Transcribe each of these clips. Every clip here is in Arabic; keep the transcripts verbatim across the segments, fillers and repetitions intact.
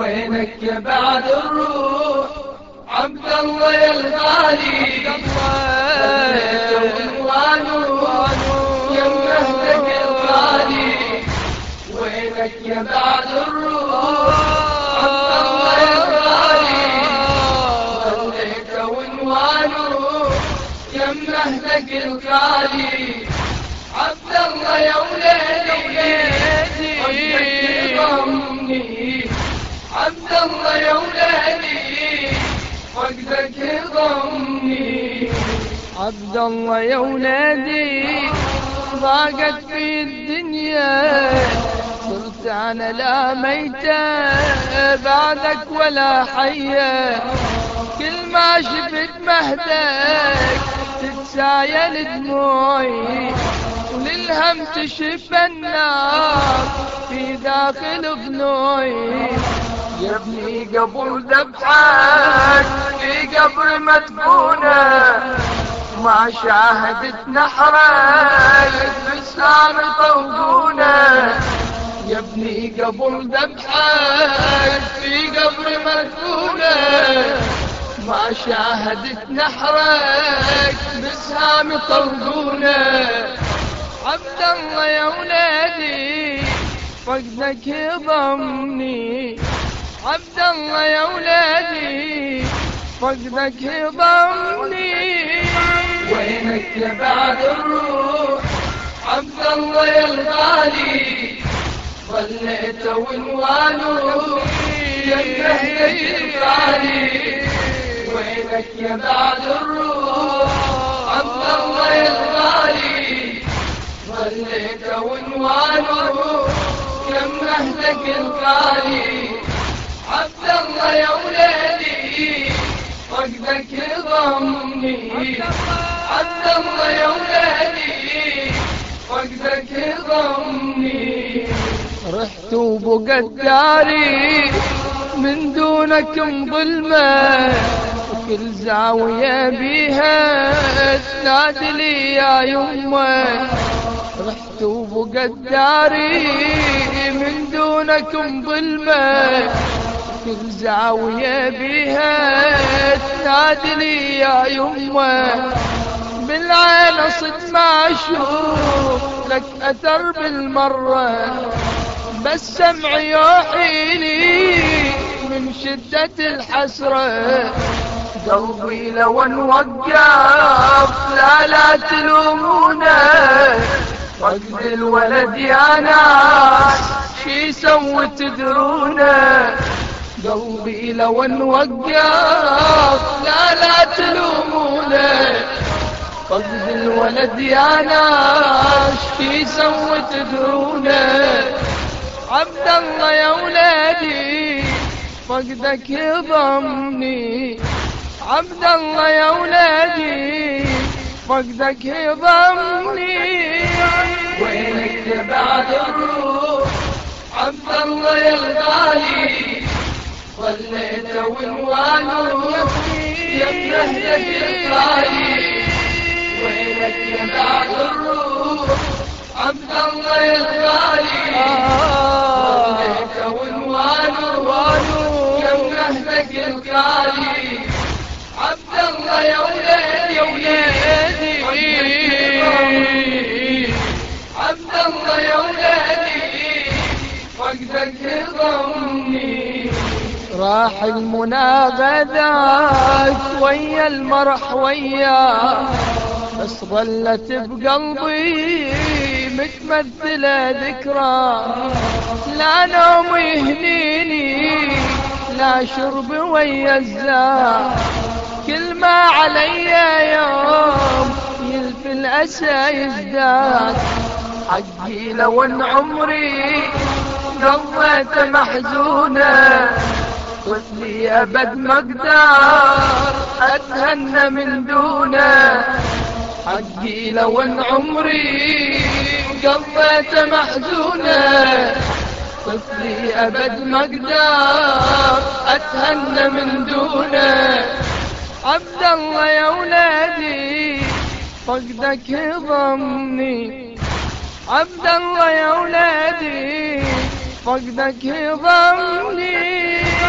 وينك يا بعد الروح عبد الله يا الغالي، خليته عنوانه يا مهدك الغالي. وينك يا بعد الروح عبد الله يا الغالي، خليته عنوانه يا مهدك الغالي. عبد الله يا وليدي ضمني، عبد الله يا وليدي فقدك ضمني. عبد الله يا ولادي ضاقت في الدنيا، صرت انا لا ميتة بعدك ولا حية. كل ما شفت مهدك تتسايل دموعي، وللهم تشف النار في داخل ضلوعي. يا ابني قبل ذبحك في قبر مدفونة، ما شاهدت نحرك بسام طوقونة. يا ابني قبل ذبحك في قبر مدفونة، ما شاهدت نحرك بسام طوقونة. عبد الله يا ولادي فقدك يضمني، عبد الله يا ولادي فقدك يضمني. وينك يا بعد الروح عبد الله يا الغالي، خليته عنوانه يا مهدك الغالي. وينك يا بعد الروح عبد الله يا الغالي، خليته عنوانه يا مهدك الغالي. عبد الله يا وليدي فقدك ضمني، عبد الله يا وليدي فقدك ضمني. رحت وبقت داري من دونكم ظلمة، وكل زاوية بيها تنادي لي يا يمه. رحت وبقت داري من دونكم ظلمة، كل زاوية بيها تنادي لي يا يمه. بالعين صد ما اشوف لك اثر بالمرة، بس سمع يوحي لي من شدة الحسرة. قلبي لو انوقف لا لا تلومونه، فقد الولد يا ناس شي سوي تدرونه. قلبي لو انوقف لا لا تلومونه، فقد الولد يا ناس شي سوي تدرونه. عبد الله يا ولادي فقدك يضمني، عبد الله يا ولادي فقدك يضمني. وينك يا بعد الروح عبد الله يا الغالي، خليته عنوانه يا مهدك الغالي. وينك يا بعد الروح عبد الله يا الغالي، خليته عنوانه يا مهدك الغالي. عبد الله يا وليدي يا وليدي عبد الله يا وليدي فقدك ضمني. راح المنى غداك ويا المرح وياه، بس ظلت بقلبي متمثلة ذكرى. لا نوم يهنيني لا شرب ويا الزاح، كل ما علي يوم يلف الأسى يزداد. حقي لو ان عمري قضيت محزونة، طفلي أبد ما اقدر أتهنى من دونه. حقي لو ان عمري قضيت محزونة، طفلي أبد ما اقدر أتهنى من دونه. عبد الله يا ولادي فقدك يضمني، عبد الله يا ولادي فقدك يضمني.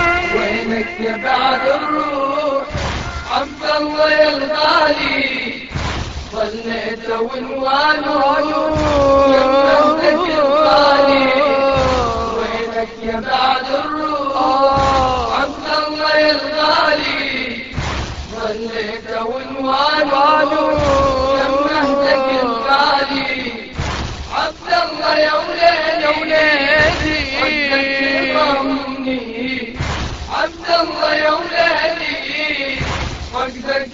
وينك يا بعد الروح عبد الله يا الغالي ظليت ونوانه يمهدك الغالي وينك يا بعد الروح عبد الله يا الغالي ظليت ونوانه يمهدك الغالي عبد الله يا وليدي ضمني عبد الله يا وليدي فقدك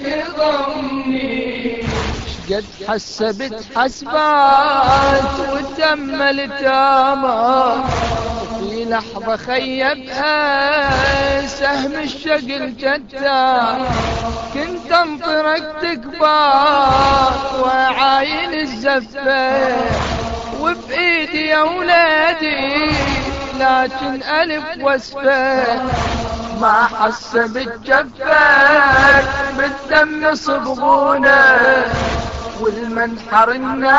ضمني قد حسبت حسبات وتملت امال في لحظة خيبها سهم الشقل جتان كنت انطرك تكبر وعاين الزفة وبايدي يا ولادي لكن الف وسفة ما حسبت جفك بالدم صبغونه والمنحر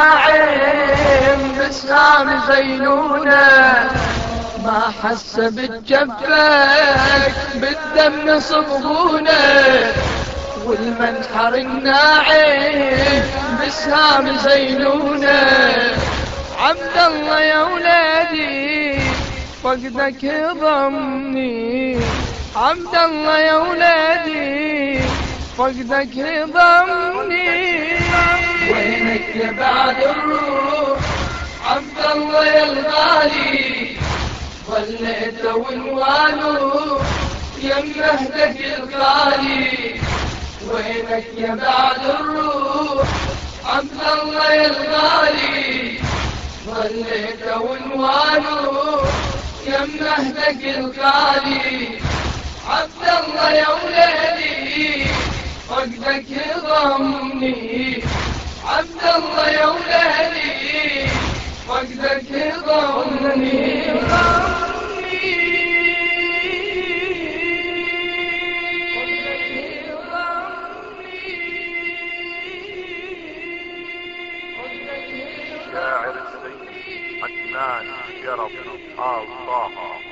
الناعم بسهام زينونه ما حسبت جفك بالدم صبغونه والمنحر الناعم بسهام زينونه عبد الله يا ولادي فقدك ضمني عبد الله يا ولادي فقدك ضمني وينك يا بعد الروح عبد الله يا الغالي ظليت ونوانه يمهدك الغالي وينك يا بعد الروح عبد الله يا الغالي ظليت ونوانه يمهدك الغالي عبد الله يا وليدي فقدك ضمني عبد الله يا وليدي فقدك ضمني شاعر السيد عدنان شرف آل طه